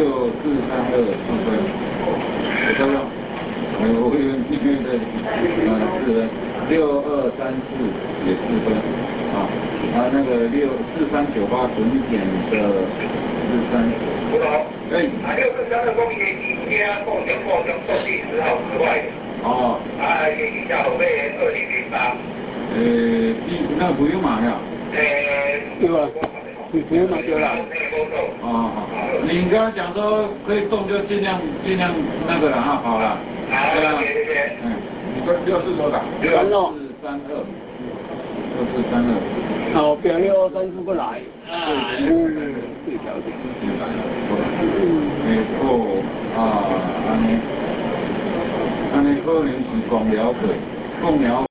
64324分，有照用。我以为对4分，6234也4分，啊，那个4398准点的43。哎 63的公园以加共同受地10号之外。哦。业绩价后备2008。 那不用买呀？ 有啊，你不用买就了。 哦好，你刚刚讲说可以动就尽量那个了哈，好了。 好，谢谢。 你说64多少？6432。6432。 好，表6234不来。 最小点。安尼可能是公聊过，公聊。